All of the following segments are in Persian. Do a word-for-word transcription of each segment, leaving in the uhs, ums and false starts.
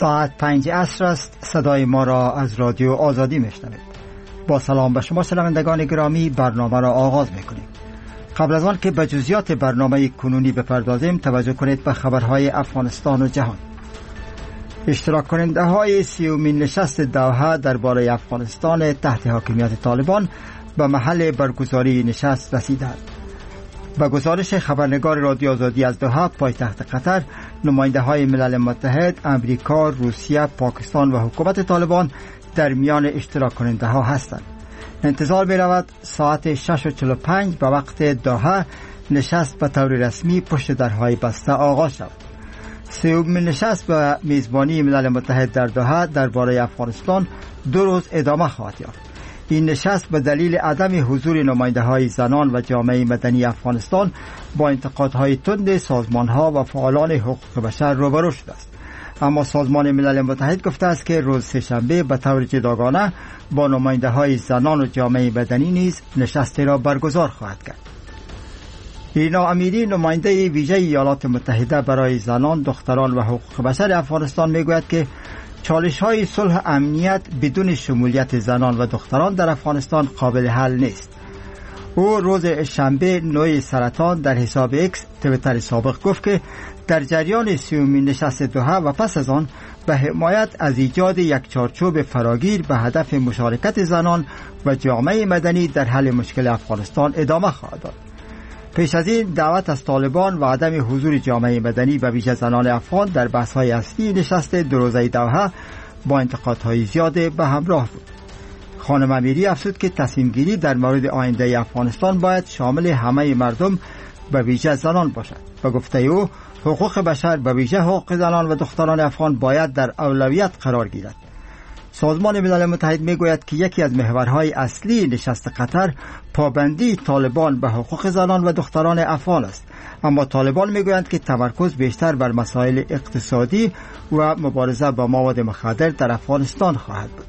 ساعت پنج عصر است. صدای ما را از رادیو آزادی میشنوید. با سلام به شما شنوندگان گرامی، برنامه را آغاز میکنیم. قبل از آن که به جزئیات برنامه کنونی بپردازیم، توجه کنید به خبرهای افغانستان و جهان. اشتراک کننده های سیومین نشست دوحه درباره افغانستان تحت حاکمیت طالبان به محل برگزاری نشست رسیدند. با گزارش خبرنگار رادیو آزادی از دوحه، پایتخت قطر، نماینده های ملل متحد، امریکا، روسیه، پاکستان و حکومت طالبان در میان اشتراک کننده ها هستند. انتظار می رود ساعت شش و چهل و پنج به وقت دوحه نشست به طور رسمی پشت درهای بسته آغاز شود. سومین نشست به میزبانی ملل متحد در دوحه درباره افغانستان دو روز ادامه خواهد یافت. این نشست به دلیل عدم حضور نماینده های زنان و جامعه مدنی افغانستان با انتقادهای تند سازمان ها و فعالان حقوق بشر روبرو شده است. اما سازمان ملل متحد گفته است که روز سه‌شنبه به طور جداگانه با نماینده های زنان و جامعه مدنی نیز نشستی را برگزار خواهد کرد. رینا امیری، نماینده ویژه ایالات متحده برای زنان، دختران و حقوق بشر افغانستان، میگوید که چالش های صلح امنیت بدون شمولیت زنان و دختران در افغانستان قابل حل نیست. او روز شنبه نوع سرطان در حساب اکس تویتر سابق گفت که در جریان سیومین نشست دوحه و پس از آن به حمایت از ایجاد یک چارچوب فراگیر به هدف مشارکت زنان و جامعه مدنی در حل مشکل افغانستان ادامه خواهد داد. پیش از این دعوت از طالبان و عدم حضور جامعه مدنی و ویژه زنان افغان در بحث‌های اصلی نشست دو روزه دوحه با انتقادهای زیاد به همراه بود. خانم امیری افزود که تصمیم گیری در مورد آینده افغانستان باید شامل همه مردم و ویژه زنان باشد. و گفته او حقوق بشر و ویژه حقوق زنان و دختران افغان باید در اولویت قرار گیرد. سازمان ملل متحد میگوید که یکی از محورهای اصلی نشست قطر پابندی طالبان به حقوق زنان و دختران افغان است، اما طالبان میگویند که تمرکز بیشتر بر مسائل اقتصادی و مبارزه با مواد مخدر در افغانستان خواهد بود.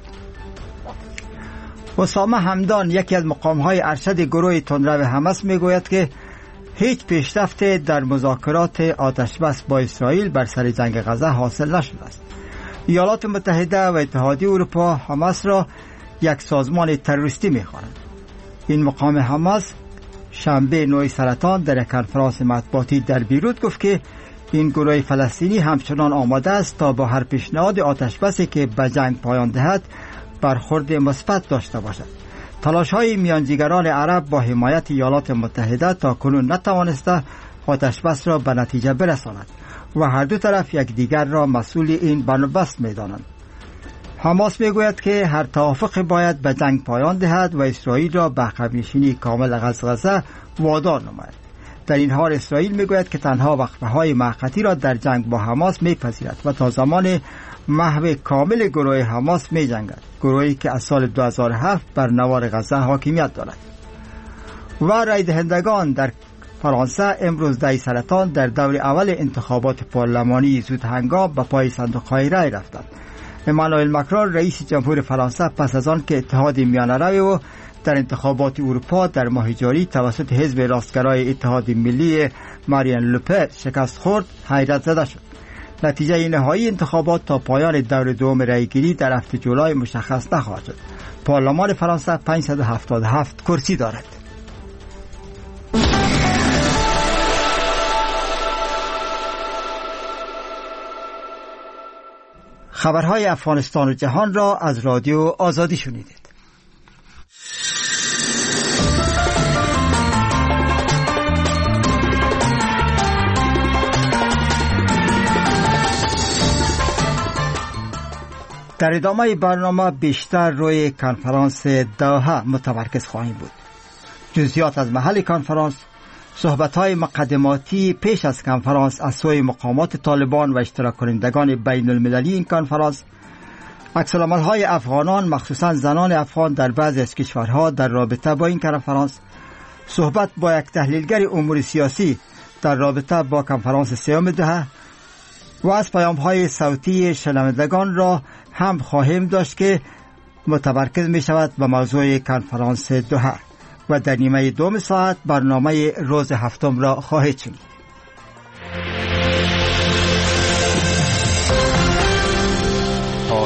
اسامه همدان، یکی از مقامهای ارشد گروه تندرو حماس، میگوید که هیچ پیشرفت در مذاکرات آتشبس با اسرائیل بر سر جنگ غزه حاصل نشده است. ایالات متحده و اتحادیه اروپا حماس را یک سازمان تروریستی می‌خوانند. این مقام حماس شنبه نوع سرطان در یک کنفرانس مطبوعاتی در بیروت گفت که این گروه فلسطینی همچنان آماده است تا با هر پیشنهاد آتشبسی که به جنگ پایان دهد برخورد مثبت داشته باشد. تلاش‌های میانجیگران عرب با حمایت ایالات متحده تا کنون نتوانسته آتشبس را به نتیجه برساند و هر دو طرف یکدیگر را مسئول این بندوبست می‌دانند. حماس میگوید که هر توافق باید به جنگ پایان دهد و اسرائیل را به عقب‌نشینی کامل از غزه وادار نماید. در این حال اسرائیل میگوید که تنها وقفه‌های موقتی را در جنگ با حماس میپذیرد و تا زمان محو کامل گروه حماس میجنگد، گروهی که از سال دو هزار و هفت بر نوار غزه حاکمیت دارد. و رای دهندگان در فرانسه امروز دهی سرطان در دور اول انتخابات پارلمانی زود هنگام به پای صندوق‌های رای رفتند. امانوئل ماکرون رئیس جمهور فرانسه پس از آن که اتحاد میانه‌روی و در انتخابات اروپا در ماه جاری توسط حزب راستگرای اتحاد ملی مارین لوپن شکست خورد، حیرت زده شد. نتیجه نهایی انتخابات تا پایان دور دوم رایگیری در هفته جولای مشخص نخواهد شد. پارلمان فرانسه پانصد و هفتاد و هفت کرسی دارد. خبرهای افغانستان و جهان را از رادیو آزادی شنیدید. در ادامه برنامه بیشتر روی کنفرانس دوحه متمرکز خواهیم بود. جزئیات از محل کنفرانس، صحبت‌های مقدماتی پیش از کنفرانس از سوی مقامات طالبان و اشتراک کنندگان بین المللی این کنفرانس، عکس‌العمل‌های افغانان مخصوصاً زنان افغان در بعضی از کشورها در رابطه با این کنفرانس، صحبت با یک تحلیلگر امور سیاسی در رابطه با کنفرانس سوم دوحه و از پیام‌های صوتی شنوندگان را هم خواهیم داشت که متمرکز می شود به موضوع کنفرانس دوحه و در نیمه دوم ساعت برنامه روز هفتم را خواهید شنید.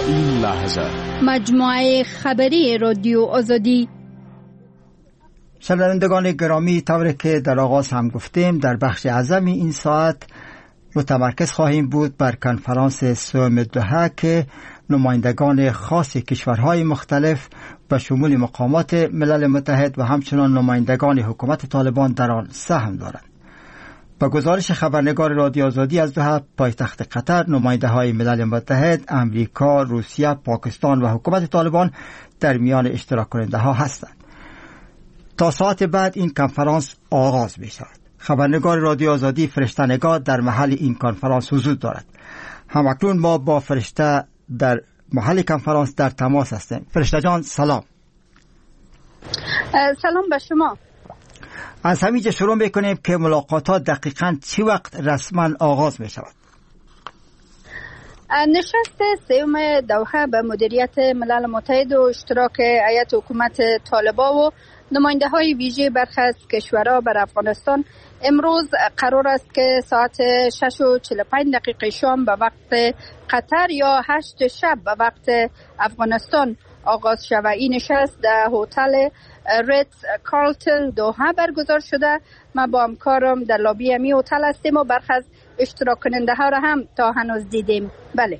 این لحظه مجموعه خبری رادیو آزادی. شنوندگان گرامی، طوری که در آغاز هم گفتیم، در بخش اعظم این ساعت متمرکز خواهیم بود بر کنفرانس سوم دوحه که نمایندگان خاص کشورهای مختلف به شمول مقامات ملل متحد و همچنان نمایندگان حکومت طالبان در آن سهم دارند. با گزارش خبرنگار رادیو آزادی از دوحه، پایتخت قطر، نماینده های ملل متحد، امریکا، روسیه، پاکستان و حکومت طالبان در میان اشتراک کننده ها هستند. تا ساعت بعد این کنفرانس آغاز می شود. خبرنگار رادیو آزادی فرشته نگاه در محل این کنفرانس حضور دارد. همکنون ما با فرشته در محل کنفرانس در تماس هستیم. فرشته جان سلام. سلام به شما. از همینجا شروع میکنیم که ملاقاتات دقیقاً چی وقت رسما آغاز می شود؟ نشست سوم دوحه به مدیریت ملل متحد و اشتراک هیئت حکومت طالبان و نماینده های ویژه برخی از کشورها بر افغانستان امروز قرار است که ساعت شش و چهل و پنج دقیقه شام به وقت قطر یا هشت شب به وقت افغانستان آغاز شود. این نشست در هتل ریتز کارلتن دوحه برگزار شده. ما با همکارم در لابی امی هتل هستیم و برخی از اشتراک کننده ها را هم تا هنوز دیدیم. بله.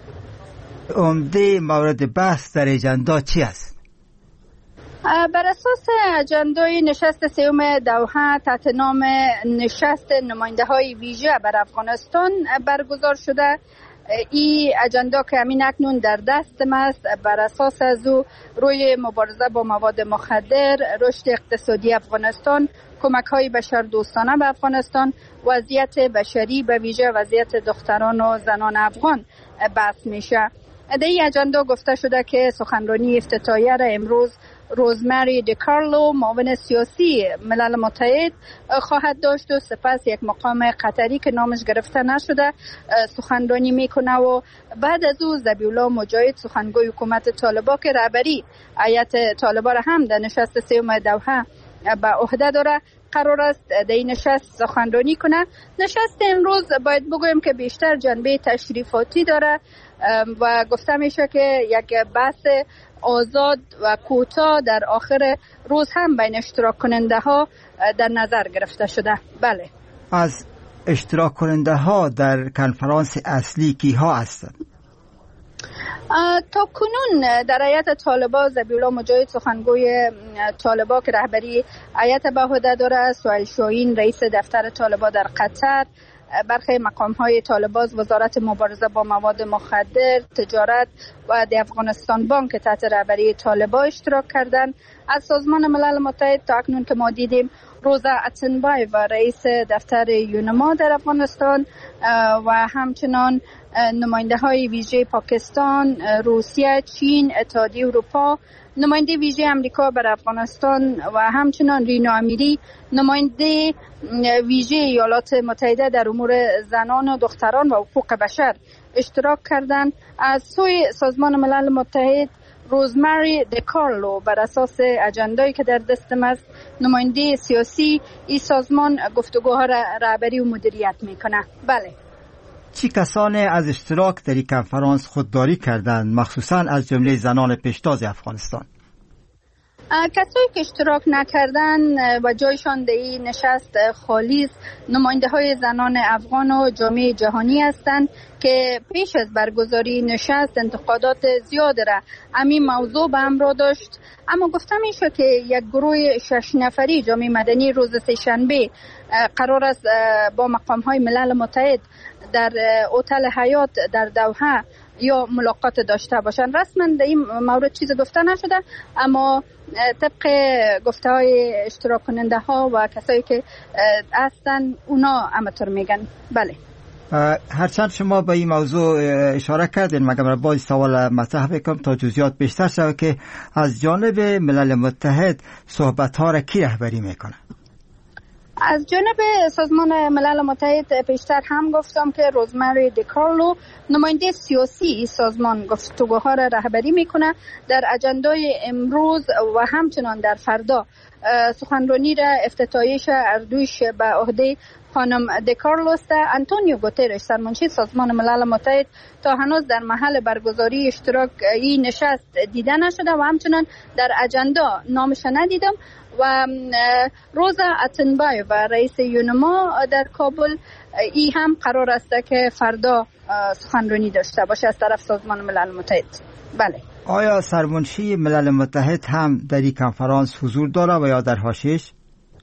عمده مورد بحث در اجندا چی است؟ بر اساس اجندای نشست سوم دوحه تحت نام نشست نماینده های ویژه بر افغانستان برگزار شده. این اجندا که همین اکنون در دست است بر اساس از او روی مبارزه با مواد مخدر، رشد اقتصادی افغانستان، کمک های بشر دوستانه به افغانستان، وضعیت بشری به ویژه وضعیت دختران و زنان افغان بحث میشه. در این اجندا گفته شده که سخنرانی افتتاحیه را امروز روزمری دیکارلو، معاون سیاسی ملل متحد خواهد داشت و سپس یک مقام قطری که نامش گرفته نشده سخنرانی میکنه و بعد از او ذبیحالله مجاهد سخنگوی حکومت طالبان که رهبری هیئت طالبان را هم در نشست سوم دوحه به عهده داره قرار است در این نشست سخنرانی کنه. نشست امروز باید بگویم که بیشتر جنبه تشریفاتی داره و گفته میشه که یک بحث آزاد و کوتاه در آخر روز هم بین اشتراک کننده ها در نظر گرفته شده. بله. از اشتراک کننده ها در کنفرانس اصلی کی ها هستند؟ تا کنون در هیئت طالبان ذبیحالله مجاهد سخنگوی طالبان که رهبری هیئت به عهده داره، سهیل شاهین رئیس دفتر طالبان در قطر، برخی مقام های طالبان وزارت مبارزه با مواد مخدر، تجارت و د افغانستان بانک تحت رهبری طالبان اشتراک کردند. از سازمان ملل متحد تا اکنون که ما دیدیم روزا اتنبای و رئیس دفتر یونما در افغانستان و همچنان نماینده های ویژه پاکستان، روسیه، چین، اتحادیه اروپا، نماینده ویژه امریکا بر افغانستان و همچنان رینا امیری نماینده ویژه ایالات متحده در امور زنان و دختران و حقوق بشر اشتراک کردند. از سوی سازمان ملل متحد روزمری دیکارلو بر اساس اجندایی که در دستم است نماینده سیاسی این سازمان گفتگوها را رهبری و مدیریت میکنه. بله. چی کسانی از اشتراک در این کنفرانس خودداری کردند، مخصوصا از جمله زنان پیشتاز افغانستان؟ کسایی که اشتراک نکردن و جایشان در این نشست خالی است نماینده های زنان افغان و جامعه جهانی هستند که پیش از برگزاری نشست انتقادات زیاد را همین موضوع به همراه داشت. اما گفته میشه که یک گروه شش نفری جامعه مدنی روز سه‌شنبه قرار است با مقام های ملل متحد در هتل حیات در دوحه یا ملاقات داشته باشند. رسما در این مورد چیز گفته نشده، اما طبق گفته های اشتراک کننده ها و کسایی که هستن اونا همطور میگن. بله. هرچند شما به این موضوع اشاره کردین، مگر باید سوال مطرح بکنم تا جزئیات بیشتر شود که از جانب ملل متحد صحبت ها را کی رهبری میکنه؟ از جانب سازمان ملل متحد پیشتر هم گفتم که روزمری دیکارلو نماینده سیاسی سازمان گفتگوها را رهبری میکنه. در اجندای امروز و همچنان در فردا سخنرانی را افتتاحیش اردوش به عهده خانم دیکارلوس آنتونیو گوترش سرمنشی سازمان ملل متحد تا هنوز در محل برگزاری اشتراک این نشست دیده نشده و همچنان در اجندا نامش ندیدم. و روزا اتنبایو و رئیس یونما در کابل ای هم قرار است که فردا سخنرانی داشته باشه از طرف سازمان ملل متحد. بله. آیا سرمنشی ملل متحد هم در این کنفرانس حضور داره و یا در حاشیه‌اش؟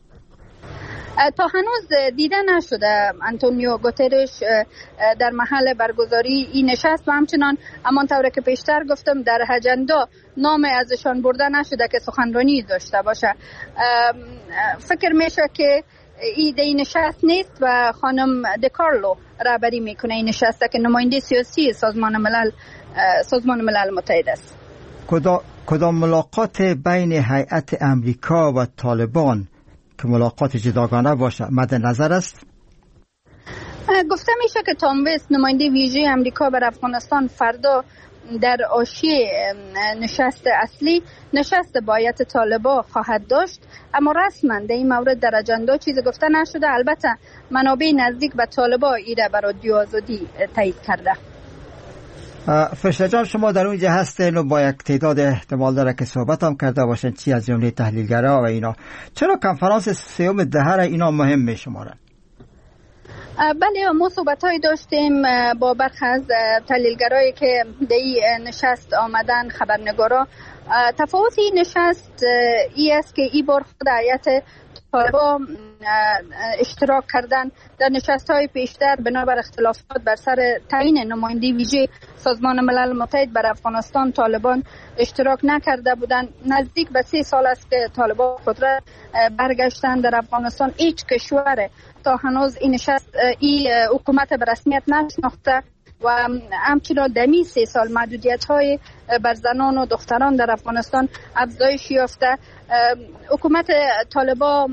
تا هنوز دیده نشده آنتونیو گوترش در محل برگزاری این نشست و همچنان همانطور که پیشتر گفتم در اجندا نام ازشان برده نشده که سخنرانی داشته باشه. فکر میشه که این این نشست نیست و خانم دیکارلو رهبری میکنه این نشست که نماینده سیاسی سازمان ملل سازمان ملل متحد است. کدام ملاقات بین هیئت امریکا و طالبان که ملاقات جداگانه باشه مد نظر است؟ گفته میشه که تام ویست نماینده ویژه امریکا بر افغانستان فردا در حاشیه نشست اصلی نشست با هیئت طالبان خواهد داشت، اما رسما در این مورد در اجندا چیزی گفته نشده. البته منابع نزدیک به طالبان ایره بر رادیو آزادی تایید کرده. فرشته جان، شما در اونجا هستین و با یک تعداد احتمال داره که صحبت هم کرده باشن چی از جمله تحلیلگرا و اینا، چرا کنفرانس سیوم دهه را اینا مهم می شمارن؟ بله، ما صحبت های داشتیم با برخی از تحلیلگرایی که در این نشست آمدن، خبرنگارا. تفاوت این نشست ای است که ای بار خود هیئت طالبان اشتراک کردن در نشست های پیشتر بنابر اختلافات بر سر تعیین نماینده ویژه سازمان ملل متحد بر افغانستان طالبان اشتراک نکرده بودند. نزدیک به سه سال است که طالبان قدرت برگشتن در افغانستان. هیچ کشور تا هنوز این نشست این حکومت به رسمیت نشناخته و همچنان دمی سه سال محدودیت های بر زنان و دختران در افغانستان افزایش یافته. حکومت طالبان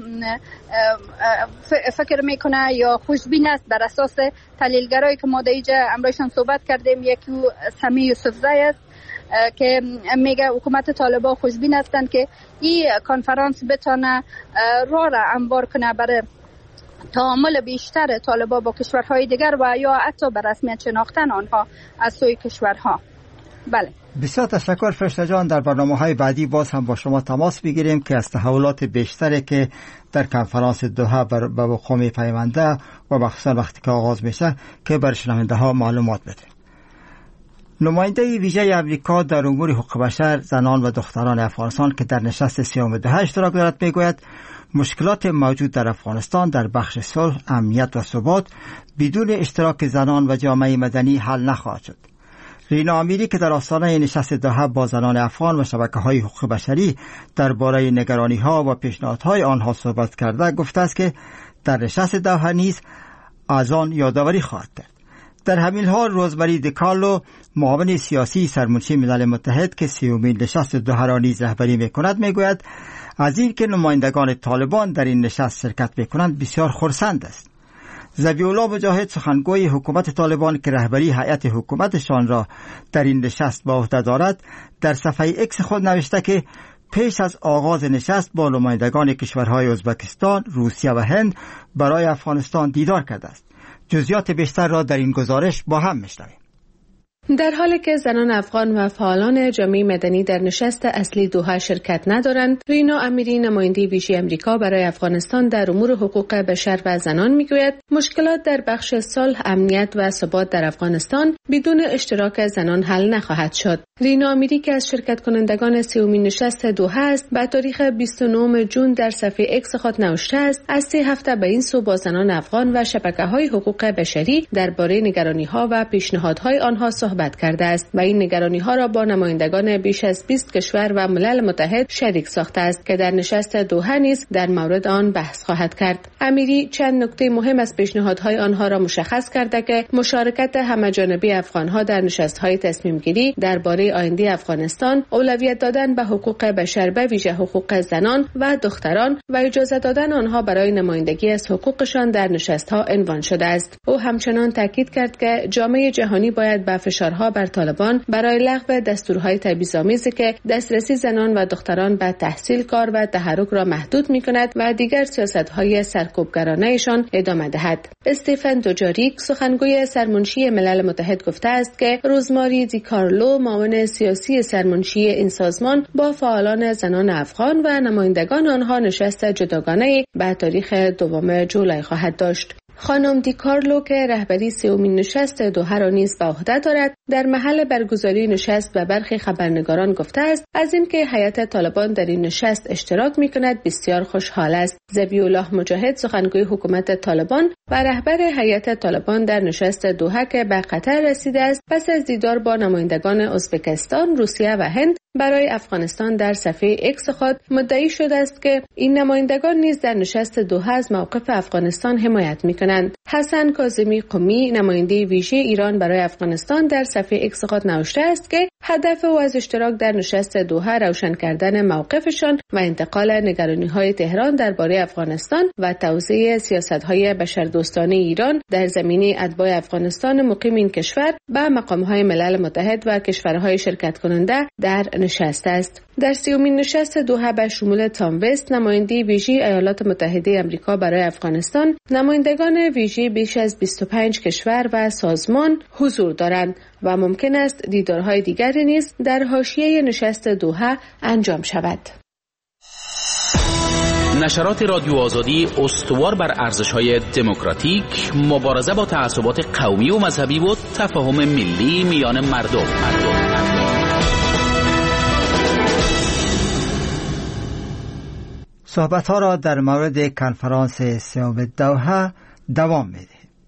فکر میکنه یا خوشبین است بر اساس تحلیلگرایی که ما در اینجا امروزشان صحبت کردیم. یکی سمی یوسفزی است که میگه حکومت طالبان خوشبین هستند که این کنفرانس بتونه راه را هموار کنه برای تعامل بیشتر طالبان با کشورهای دیگر و یا حتی به رسمیت شناختن آنها از سوی کشورها. بله. بسیار تشکر فرشته جان. در برنامه‌های بعدی باز هم با شما تماس بگیریم که از تحولات بیشتری که در کنفرانس دوحه به وقوع می‌پیونده و مخصوصا وقتی که آغاز میشه که برای شنونده‌ها معلومات بدیم. نماینده ویژه امریکا در امور حقوق بشر، زنان و دختران افغانستان که در نشست سیوم دوحه اشتراک دارد میگوید مشکلات موجود در افغانستان در بخش صلح، امنیت و ثبات بدون اشتراک زنان و جامعه مدنی حل نخواهد شد. رینا امیری که در آستانه نشست دوحه با زنان افغان و شبکه‌های حقوق بشری درباره نگرانی‌ها و پیشنهادهای آنها صحبت کرده گفته است که در نشست دوحه نیز از آن یادآوری خواهد کرد. در همین حال روزمری دیکارلو، معاون سیاسی سرمنشی ملل متحد که سیومین نشست دوحه را نیز رهبری می‌کند، میگوید از این که نمایندگان طالبان در این نشست شرکت می‌کنند بسیار خرسند است. ذبیح الله مجاهد، سخنگوی حکومت طالبان که رهبری هیئت حکومتشان را در این نشست به عهده دارد، در صفحه ایکس خود نوشته که پیش از آغاز نشست با نمایندگان کشورهای ازبکستان، روسیه و هند برای افغانستان دیدار کرده است. جزئیات بیشتر را در این گزارش با هم میشنویم. در حالی که زنان افغان و فعالان جامعه مدنی در نشست اصلی دوحه شرکت ندارند، رینا امیری نماینده ویژه امریکا برای افغانستان در امور حقوق بشر و زنان میگوید مشکلات در بخش صلح، امنیت و ثبات در افغانستان بدون اشتراک زنان حل نخواهد شد. رینا امیری که از شرکت کنندگان سومین نشست دوحه است، با تاریخ بیست و نهم ژوئن در صفحه ایکس خود نوشته است از سه هفته به این سو با زنان افغان و شبکه‌های حقوق بشری درباره نگرانی‌ها و پیشنهادهای آنها صحبت کرده است و این نگرانی‌ها را با نمایندگان بیش از بیست کشور و ملل متحد شریک ساخته است که در نشست دوحه نیز در مورد آن بحث خواهد کرد. امیری چند نکته مهم از پیشنهادهای آنها را مشخص کرده که مشارکت همه‌جانبه افغان‌ها در نشست‌های تصمیم‌گیری درباره آینده افغانستان، اولویت دادن به حقوق بشر به ویژه حقوق زنان و دختران و اجازه دادن آنها برای نمایندگی از حقوقشان در نشست‌ها عنوان شده است. او همچنان تاکید کرد که جامعه جهانی باید به فشار فشارها بر طالبان برای لغو دستورهای تبعیض‌آمیزی که دسترسی زنان و دختران به تحصیل، کار و تحرک را محدود می‌کند و دیگر سیاست‌های سرکوبگرانه‌شان ادامه دهد. استیفن دوجاریک سخنگوی سرمنشی ملل متحد گفته است که روزماری دی کارلو معاون سیاسی سرمنشی این سازمان با فعالان زنان افغان و نمایندگان آنها نشست جداگانه به تاریخ دوم جولای خواهد داشت. خانم دی کارلو که رهبری سومین نشست دوحه را نیز به عهده دارد، در محل برگزاری نشست به برخی خبرنگاران گفته است از اینکه هیئت طالبان در این نشست اشتراک می‌کند بسیار خوشحال است. ذبیح‌الله مجاهد سخنگوی حکومت طالبان و رهبر هیئت طالبان در نشست دوحه که به قطر رسیده است پس از دیدار با نمایندگان ازبکستان، روسیه و هند برای افغانستان در صفحه اکس خود مدعی شده است که این نمایندگان نیز در نشست دوحه از موقف افغانستان حمایت می‌کنند. حسن کاظمی قمی نماینده ویژه ایران برای افغانستان در صفحه اکس خود نوشته است که هدف او از اشتراک در نشست دوحه روشن کردن موقفشان و انتقال نگرانی‌های تهران درباره افغانستان و توزیع سیاست‌های بشردوستانه ایران در زمینه اتباع افغانستان مقیم این کشور به مقام‌های ملل متحد و کشورهای شرکت کننده در نشست است. در سیومین نشست دوحه به شمول تام وست نماینده ویژه ایالات متحده آمریکا برای افغانستان، نمایندگان ویژه بیش از بیست و پنج کشور و سازمان حضور دارند و ممکن است دیدارهای دیگری نیز در حاشیه نشست دوحه انجام شود. نشرات رادیو آزادی استوار بر ارزش‌های دموکراتیک، مبارزه با تعصبات قومی و مذهبی و تفاهم ملی میان مردم. مردم. صحبت‌ها را در مورد کنفرانس سوم دوحه دوام می‌دهیم.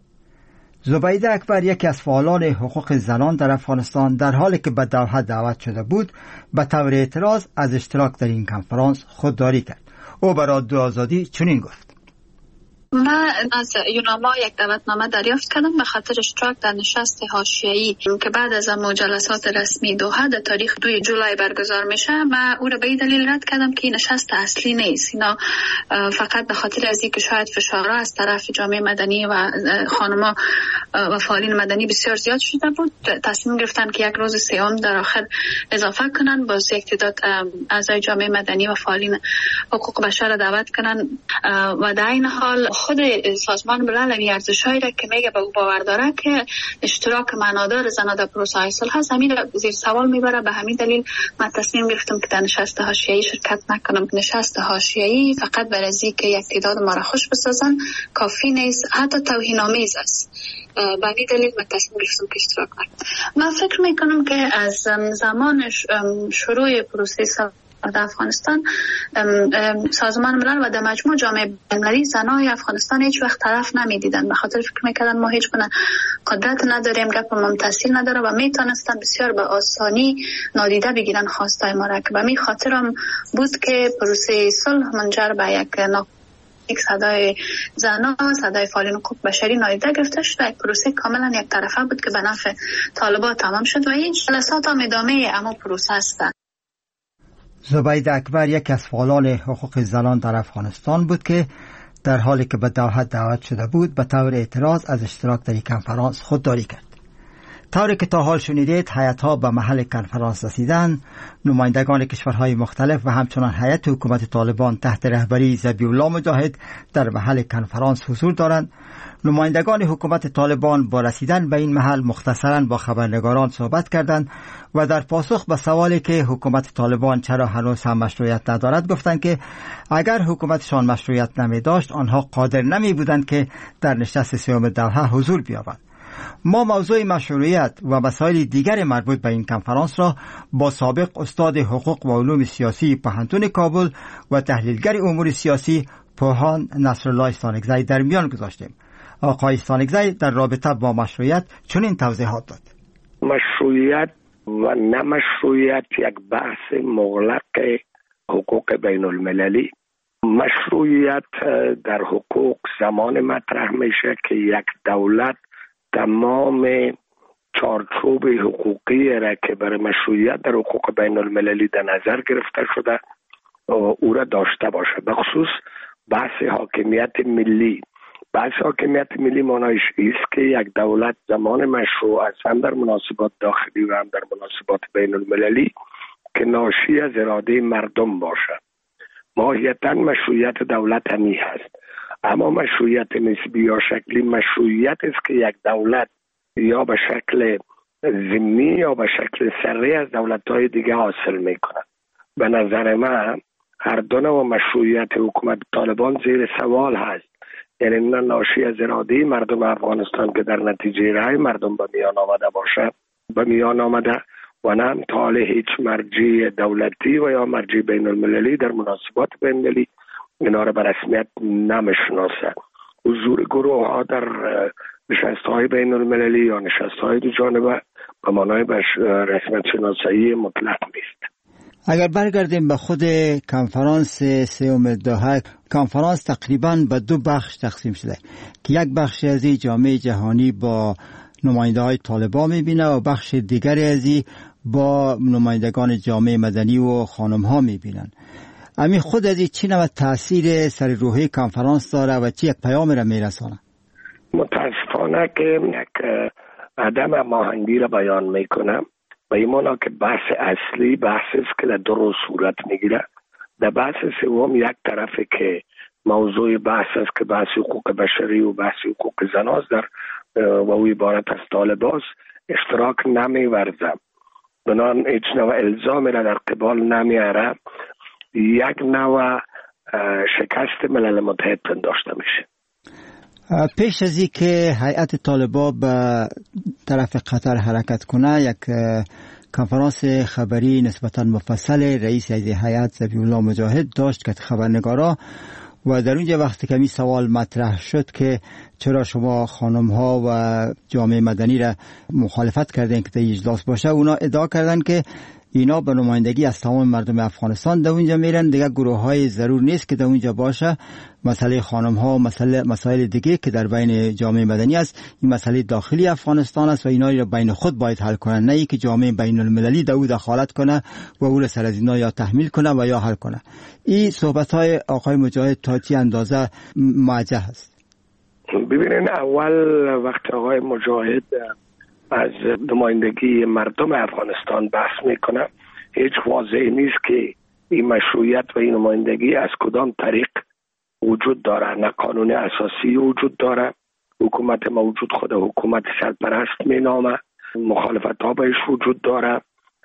زبیده اکبر یکی از فعالان حقوق زنان در افغانستان در حالی که به دوحه دعوت شده بود به طور اعتراض از اشتراک در این کنفرانس خودداری کرد. او به رادیو آزادی چنین گفت: من از یوناما یک دعوتنامه دریافت کردم به خاطر اشتراک در نشست حاشیه‌ای که بعد از مجلسات رسمی دوحه در تاریخ دوی جولای برگزار میشه. من او را به این دلیل رد کردم که این نشست اصلی نیست. اینا فقط به خاطر از اینکه شاید فشارها از طرف جامعه مدنی و خانم‌ها و فعالین مدنی بسیار زیاد شده بود، تصمیم گرفتن که یک روز سوم در آخر اضافه کنن، باز یک تعداد اعضای جامعه مدنی و فعالین حقوق بشر را دعوت کنن و در این حال خود سازمان ملل این ارزش‌هایی را که میگه به او باور داره که اشتراک معنادار زنان در پروسه صلح هست، همین زیر سوال میبره. به همین دلیل من تصمیم گرفتم که در نشست حاشیه‌ای شرکت نکنم. نشست حاشیه‌ای فقط برای اینکه یک تعداد ما را خوش بسازن کافی نیست، حتی توهین‌آمیز است. به همین دلیل من تصمیم گرفتم که اشتراک نکنم. من فکر میکنم که از زمان شروع پروسه صلح در افغانستان سازمان ملل و در مجموع جامعه بین‌المللی زنای افغانستان هیچ وقت طرف نمیدیدن، به خاطر فکر میکردن ما هیچ گونه قدرت نداریم، گپمون تاثیر نداره و میتونستن بسیار به آسانی نادیده بگیرن خواستای ما را. که به می خاطرم بود که پروسه صلح منجر به یک یک صدای زنان، صدای فعالین حقوق بشری نادیده گرفته شد. یک پروسه کاملا یک طرفه بود که به نفع طالبان تمام شد و این جلسات هم ادامه اما پروسه است. زبیده اکبر یک از فعالان حقوق زنان در افغانستان بود که در حالی که به دوحه دعوت شده بود به طور اعتراض از اشتراک در این کنفرانس خودداری کرد. طوری که تا حال شنیدید هیئت‌ها به محل کنفرانس رسیدند، نمایندگان کشورهای مختلف و همچنان هیئت حکومت طالبان تحت رهبری ذبیح‌الله مجاهد در محل کنفرانس حضور دارند. نمایندگان حکومت طالبان با رسیدن به این محل مختصراً با خبرنگاران صحبت کردند و در پاسخ به سوالی که حکومت طالبان چرا هنوز هم مشروعیت ندارد گفتند که اگر حکومتشان مشروعیت نمی داشت آنها قادر نمی بودند که در نشست سوم دوحه حضور بیابند. ما موضوع مشروعیت و مسائل دیگر مربوط به این کنفرانس را با سابق استاد حقوق و علوم سیاسی پوهنتون کابل و تحلیلگر امور سیاسی پوهان نصرالله استانکزی در میان گذاشتیم. آقای استانکزی در رابطه با مشروعیت چنین توضیحات داد: مشروعیت و نمشروعیت یک بحث مغلق حقوق بین المللی. مشروعیت در حقوق زمان مطرح میشه که یک دولت تمام چارچوب حقوقی را که برای مشروعیت در حقوق بین المللی در نظر گرفته شده او را داشته باشه. بخصوص بحث حاکمیت ملی، بحث حاکمیت ملی معنایش است که یک دولت زمان مشروع است، هم در مناسبات داخلی و هم در مناسبات بین المللی، که ناشی از اراده مردم باشد. ماهیتا مشروعیت دولت همی هست، اما مشروعیت نسبی یا شکلی مشروعیت است که یک دولت یا به شکل ضمنی یا به شکل سری از دولت‌های دیگه حاصل میکنه. به نظر من هر دو نوع مشروعیت حکومت طالبان زیر سوال هست، یعنی نه ناشی از اراده مردم افغانستان که در نتیجه رای مردم به میان آمده باشد به میان آمده و نه هم تا هیچ مرجع دولتی و یا مرجع بین المللی در مناسبات بین المللی اینا را به رسمیت نمیشناسه. حضور گروه ها در نشست های بین المللی یا نشست های دو جانبه به معنای رسمیت شناسایی مطلق نیست. اگر برگردیم به خود کنفرانس سوم دوحه، کنفرانس تقریبا به دو بخش تقسیم شده که یک بخش از این جامعه جهانی با نماینده های طالبان میبینه و بخش دیگری از این با نمایندگان جامعه مدنی و خانم ها میبینن. امی خود از این چی نوع تاثیر سر روحی کنفرانس داره و چی یک پیام را میرسانه؟ متاسفانه که یک عدم هماهنگی را بیان میکنم و ایمانا که بحث اصلی بحث است که در دو صورت میگیره. در بحث سوم یک طرفه که موضوع بحث است که بحث حقوق بشری و بحث حقوق زناست در و او عبارت از طالباست اشتراک نمیورزم، بنان هیچ نوع الزامی را در قبال نمیاره، یک نوع شکست ملل متحد پنداشته میشه. پیش از این که هیئت طالبان به طرف قطر حرکت کنه، یک کنفرانس خبری نسبتاً مفصل رئیس هیئت ذبیح الله مجاهد داشت که خبرنگارا و در اونجا وقتی که می سوال مطرح شد که چرا شما خانم ها و جامعه مدنی را مخالفت کردین که در اجلاس باشه، اونا ادعا کردن که اینا به نمایندگی از تمام مردم افغانستان در اونجا میرن، دیگه گروه های ضرور نیست که در اونجا باشه. مسئله خانم ها و مسئله مسائل دیگه که در بین جامعه مدنی است، این مسئله داخلی افغانستان است و اینا را بین خود باید حل کنن، نه ای که جامعه بین المللی در او دخالت کنه و او را سر از اینا یا تحمیل کنه و یا حل کنه. این صحبت های آقای مجاهد تا چه اندازه موجه است؟ ببینین، اول وقت آقای مجاهد از نمایندگی مردم افغانستان بحث میکنه، هیچ واضح نیست که این مشروعیت و این نمایندگی از کدام طریق وجود داره. نه قانون اساسی وجود داره، حکومت موجود خود حکومت سرپرست مینامه، مخالفت ها بهش وجود داره.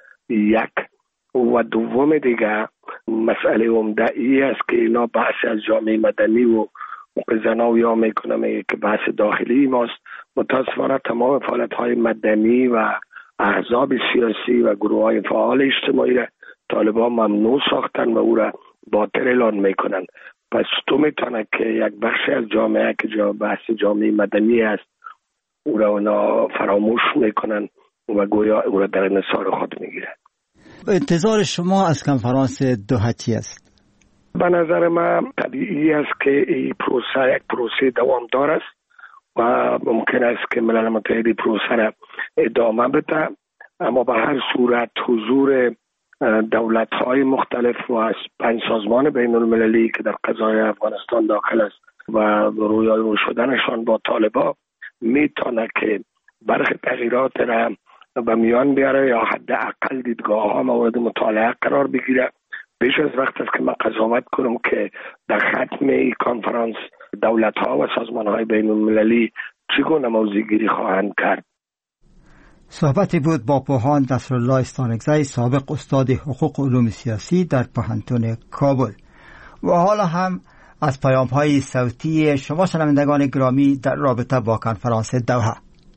یک و دوم دیگه مسئله عمده ای است که اینا بحث از جامعه مدنی و زنا یا میکنم که بحث داخلی ماست. متاسفانه تمام فعالیت های مدنی و احزاب سیاسی و گروه های فعال اجتماعی را طالبان ممنوع ساختن و او را باطل اعلان میکنن. پس تو میتونه که یک بخش از جامعه که جا بحث جامعه مدنی است او را اونا فراموش میکنن و گویا او را در انحصار خود میگیرن. انتظار شما از کنفرانس دوحه چی است؟ به نظر من طبیعی است که این پروسه یک پروسه دوامدار است و ممکن است که ملل متحد پروسه را ادامه بده، اما به هر صورت حضور دولت‌های مختلف و از پنج سازمان بین المللی که در قضای افغانستان داخل است و رویارو شدنشان با طالبان میتونه که برخی تغییرات را به میان بیاره یا حداقل دیدگاه ها مورد مطالعه قرار بگیره. بیش از وقت است که من قضاوت کنم که در ختم این کنفرانس دولت ها و سازمان های بین المللی چگونه موضع‌گیری خواهند کرد. صحبتی بود با پوهان نصرالله استانکزی، سابق استاد حقوق علوم سیاسی در پوهنتون کابل. و حالا هم از پیام های صوتی شما شنوندگان گرامی در رابطه با کنفرانس دوحه.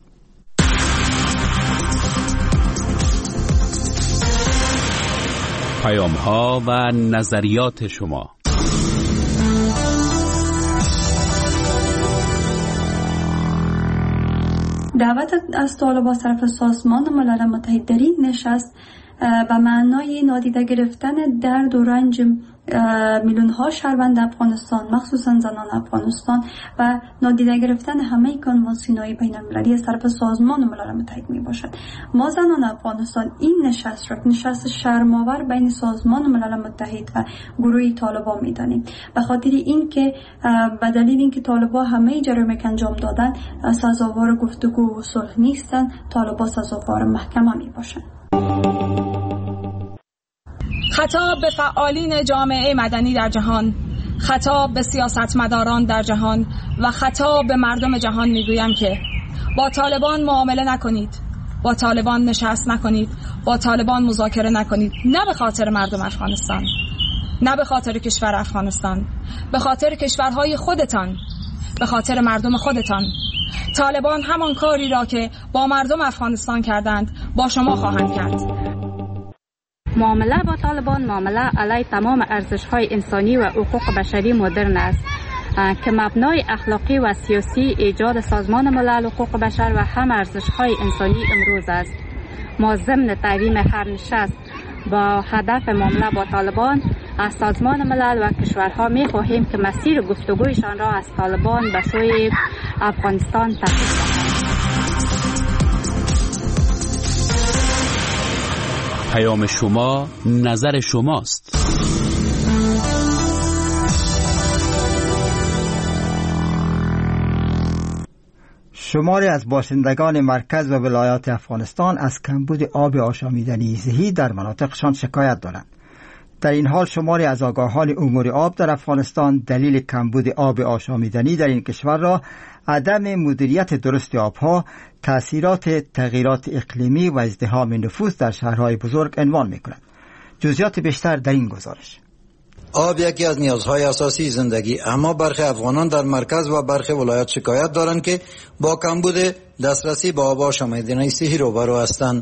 پیام ها و نظریات شما. دعوت از طالبان طرف سازمان ملل متحد در این نشست به معنای نادیده گرفتن درد و رنج میلیون ها شهروند افغانستان، مخصوصا زنان افغانستان، و نادیده گرفتن همه کنوانسیون‌های بین‌المللی از طرف سازمان ملل متحد می باشد. ما زنان افغانستان این نشست را نشست شرم‌آور بین سازمان ملل متحد و گروه طالبان می‌دانیم، به خاطر اینکه به دلیل اینکه طالبان همه جرائمی که انجام دادن سزاوار گفتگو و صلح نیستند، طالبان سزاوار محکمه می باشند. خطاب به فعالین جامعه مدنی در جهان، خطاب به سیاستمداران در جهان و خطاب به مردم جهان میگویم که با طالبان معامله نکنید، با طالبان نشست نکنید، با طالبان مذاکره نکنید، نه به خاطر مردم افغانستان، نه به خاطر کشور افغانستان، به خاطر کشورهای خودتان، به خاطر مردم خودتان. طالبان همان کاری را که با مردم افغانستان کردند با شما خواهند کرد. معامله با طالبان معامله علیه تمام ارزش‌های انسانی و حقوق بشری مدرن است که مبنای اخلاقی و سیاسی ایجاد سازمان ملل حقوق بشر و هم ارزش‌های انسانی امروز است. ما ضمن تحریم هر نشست با هدف معامله با طالبان از سازمان ملل و کشورها می‌خواهیم که مسیر گفتگویشان را از طالبان به سوی افغانستان تغییر دهند. پیام شما، نظر شماست. شماری از باشندگان مرکز و ولایات افغانستان از کمبود آب آشامیدنی صحی در مناطقشان شکایت دارند. در این حال شماری از آگاهان امور آب در افغانستان دلیل کمبود آب آشامیدنی در این کشور را عدم مدیریت درست آبها، تأثیرات تغییرات اقلیمی و ازدحام نفوس در شهرهای بزرگ عنوان می‌کنند. جزئیات بیشتر در این گزارش. آب یکی از نیازهای اساسی زندگی، اما برخی افغانان در مرکز و برخی ولایات شکایت دارند که با کمبود دسترسی به آب آشامیدنی صحی روبرو هستند.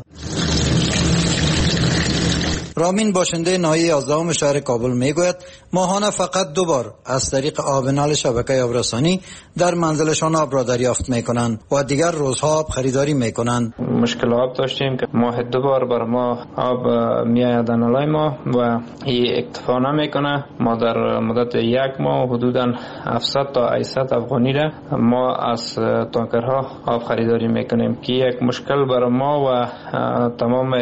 رامین باشنده ناحیه یازدهم شهر کابل میگوید ماهانه فقط دو بار از طریق آب نل شبکه آبرسانی در منزلشان آب را دریافت میکنند و دیگر روزها آب خریداری میکنند. مشکل آب داشتیم که ماه دو بار بر ما آب میآید نلای ما و این اکتفا نمیکنه. ما در مدت یک ماه حدودا هفتصد تا هشتصد افغانی را ما از تانکرها آب خریداری میکنیم که یک مشکل بر ما و تمام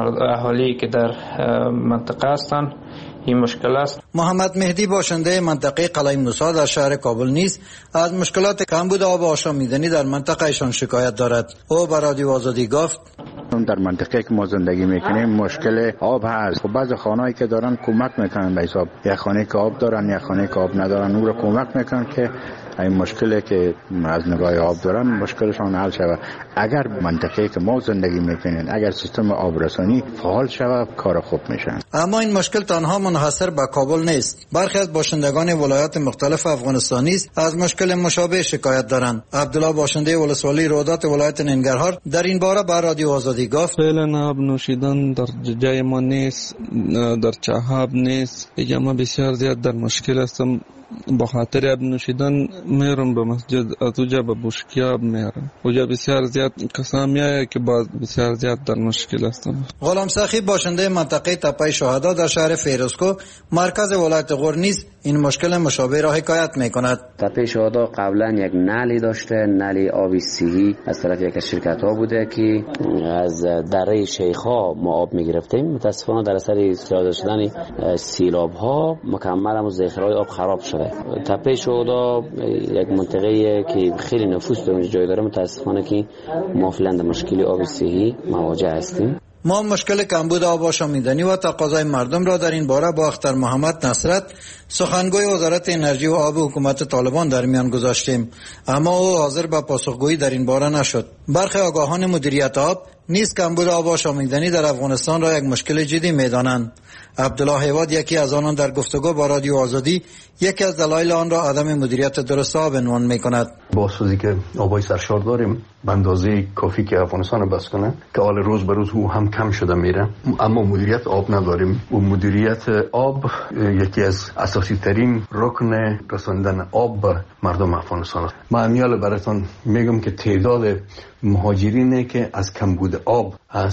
اهالی که در منطقه هستند این مشکل است. محمد مهدی باشنده منطقه قلعه موسی در شهر کابل نیز از مشکلات کمبود آب آشامیدنی در منطقه ایشان شکایت دارد. او به رادیو آزادی گفت در منطقه که ما زندگی میکنیم مشکل آب هست. خب بعضی خانه‌ای که دارن کمک میکنن به حساب یک خانه که آب دارن یک خانه که آب ندارن اون رو کمک میکنن که این مشکلی که از نگاه آب دارن مشکلشان حل شود. اگر منطقه‌ای که ما زندگی میکنیم اگر سیستم آبرسانی فعال شود کار خوب میشن. اما این مشکل تنها منحصر به کابل نیست. برخی از باشندگان ولایات مختلف افغانستانی از مشکل مشابه شکایت دارند. عبدالله باشنده ولسوالی رودات ولایت ننگرهار در این باره به رادیو آزادی گفت فعلا آب نوشیدن در جای ما نیست، در چاه نیست. دیگه ما بسیار زیاد در مشکل هستم. با خاطر آب نوشیدن میرم به مسجد، از اونجا به بشکی آب میرم. اونجا بسیار زیاد کسا میآید که باز بسیار زیاد در مشکل هستم. غلام سخی باشنده منطقه تپه شهدا در شهر فیروزکو مرکز ولایت غور نیز این مشکل مشابه را حکایت میکند. تپه شهدا قبلا یک نلی داشته، نلی آبی صحی از طرف یک از شرکت ها بوده که از دره شیخ ها ما آب میگرفتیم. متاسفانه در اثر زیاد شدن سیلاب ها مکمل هم ذخیره آب خراب شده. تپه شهدا یک منطقه که خیلی نفوس در اونجا جای داره. متاسفانه که ما فعلا در مشکل آب صحی مواجه هستیم. ما مشکل کمبود آب آشامیدنی و تقاضای مردم را در این باره با اختر محمد نصرت سخنگوی وزارت انرژی و آب حکومت طالبان در میان گذاشتیم، اما او حاضر به پاسخگویی در این باره نشد. برخی آگاهان مدیریت آب نیز کمبود آب آشامیدنی در افغانستان را یک مشکل جدی می‌دانند. عبدالله حیواد یکی از آنان در گفتگو با رادیو آزادی یکی از دلایل آن را عدم مدیریت درست آب عنوان می‌کند. با سوزی که آبای سرشار داریم به اندازه کافی که افغانستان رو بس کنه که حال روز به روز او هم کم شده میره، اما مدیریت آب نداریم. و مدیریت آب یکی از اساسی ترین رکن رساندن آب به مردم افغانستان است. من امیال براتون میگم که تعداد مهاجرینی که از کمبود آب است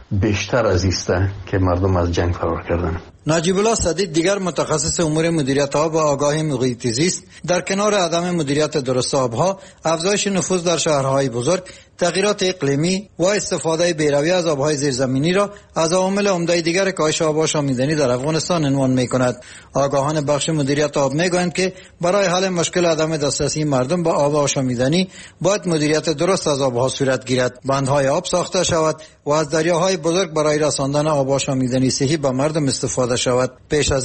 بیشتر از ایسته که مردم از جنگ فرار کردن. نجیب الله سدید دیگر متخصص امور مدیریت آب و آگاهی محیطی زیست در کنار عدم مدیریت درست آبها، افزایش نفوذ در شهرهای بزرگ، تغییرات اقلیمی و استفاده بی‌رویه از آبهای زیرزمینی را از عوامل عمده دیگر کاهش آب آشامیدنی در افغانستان عنوان می‌کند. آگاهان بخش مدیریت آب می‌گویند که برای حل مشکل عدم دسترسی مردم به آب آشامیدنی باید مدیریت درست از آبها صورت گیرد، بندهای آب ساخته شود و از دریاهای بزرگ برای رساندن آب آشامیدنی صحی به مردم استفاده شود. پیش از